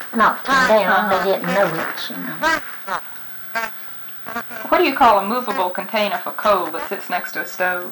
knocked them down. They didn't know it, you know. What do you call a movable container for coal that sits next to a stove?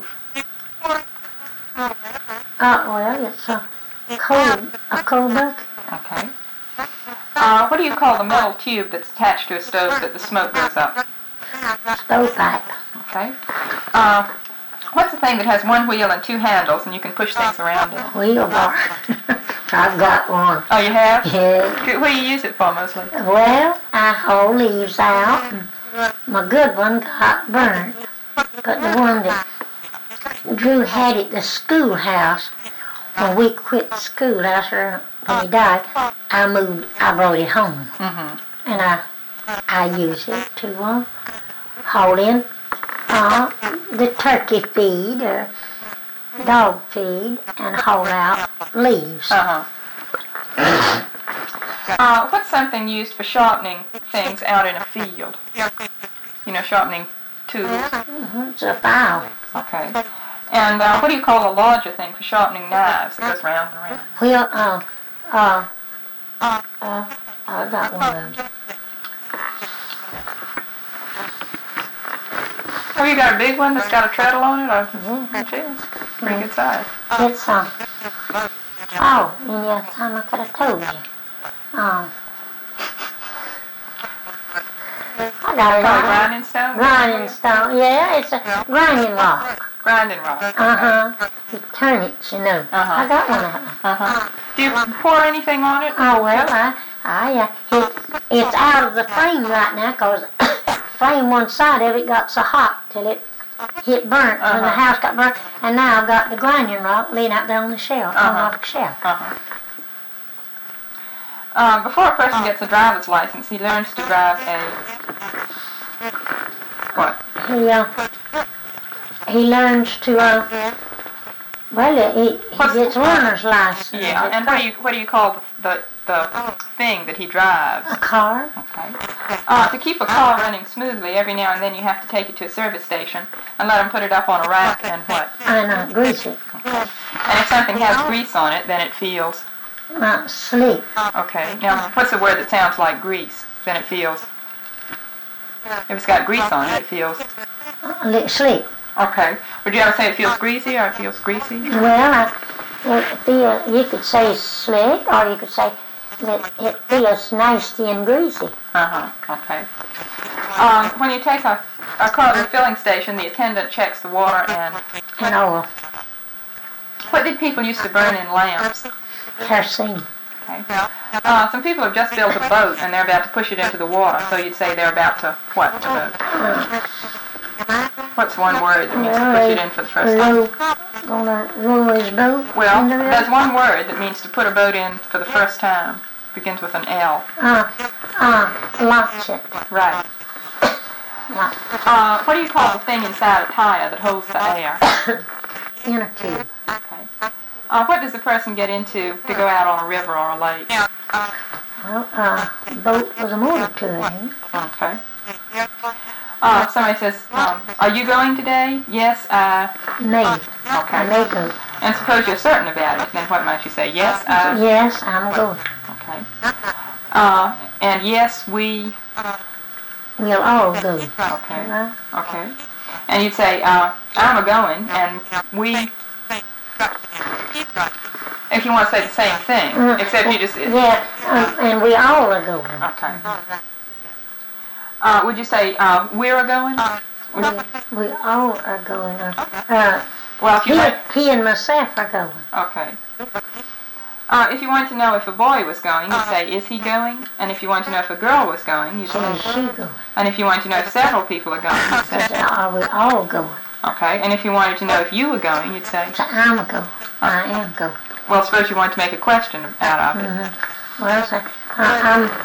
Well, it's a coal bucket. Okay. What do you call the metal tube that's attached to a stove that the smoke goes up? Stovepipe. Okay. What's the thing that has one wheel and two handles and you can push things around in? Wheelbarrow. I've got one. Oh, you have? Yeah. What do you use it for mostly? Well, I haul leaves out, and my good one got burnt. But the one that Drew had at the schoolhouse, when we quit the schoolhouse, or when he died, I brought it home. Mm-hmm. And I use it to haul in the turkey feed or dog feed and haul out leaves. What's something used for sharpening things out in a field? You know, sharpening tools. It's a file. Okay. And what do you call a larger thing for sharpening knives that goes round and round? Well, I got one of them. Have you got a big one that's got a treadle on it? Or Yeah. it is. Pretty good size. It's and the other time I could have told you. I got it Called a on. grinding stone? Grinding stone. Yeah, it's a grinding rock. Grinding rock. You turn it, you know. I got one of them. Do you pour anything on it? Oh, well, it's out of the frame right now because frame one side of it got so hot till it burnt when the house got burnt. And now I've got the grinding rock laying out there on the shelf, on the shelf. Before a person gets a driver's license, he learns to drive a... What? He learns to, he gets learner's license. Yeah, and what do you call the thing that he drives? A car. Okay. To keep a car running smoothly, every now and then you have to take it to a service station and let them put it up on a rack and what? And grease it. Okay. And if something has grease on it, then it feels... Slick. Okay. Now, what's the word that sounds like grease? Then it feels... If it's got grease on it, it feels... Slick. Okay. Would you ever say it feels greasy or it feels greasy? Well, you could say slick, or you could say that it feels nasty and greasy. Okay. When you take a car to the filling station, the attendant checks the water and oil. What did people used to burn in lamps? Kerosene. Okay. Some people have just built a boat and they're about to push it into the water, so you'd say they're about to what? What's one word that means to push it in for the first time? Gonna roll his boat. Well, there's one word that means to put a boat in for the first time. Begins with an L. Launch it. Right. What do you call the thing inside a tire that holds the air? Inner tube. Okay. What does a person get into to go out on a river or a lake? Well, boat was a motor to it. Okay. Somebody says, are you going today? Yes, I... May. Okay. I may go. And suppose you're certain about it, then what might you say? Yes, I... Yes, I'm going. Okay. And yes, we... We'll all go. Okay. Okay. And you'd say, I'm a-going, and we... If you want to say the same thing, except you just... Yeah, and we all are going. Okay. Would you say, we're a-going? We all are going. Well, if you he and myself are going. Okay. If you want to know if a boy was going, you'd say, is he going? And if you want to know if a girl was going, you'd say, Is she going? and if you want to know if several people are going, you'd say, Are we all going? okay. And if you wanted to know if you were going, you'd say, I'm going. I am going. well, suppose you wanted to make a question out of it. Well, I'm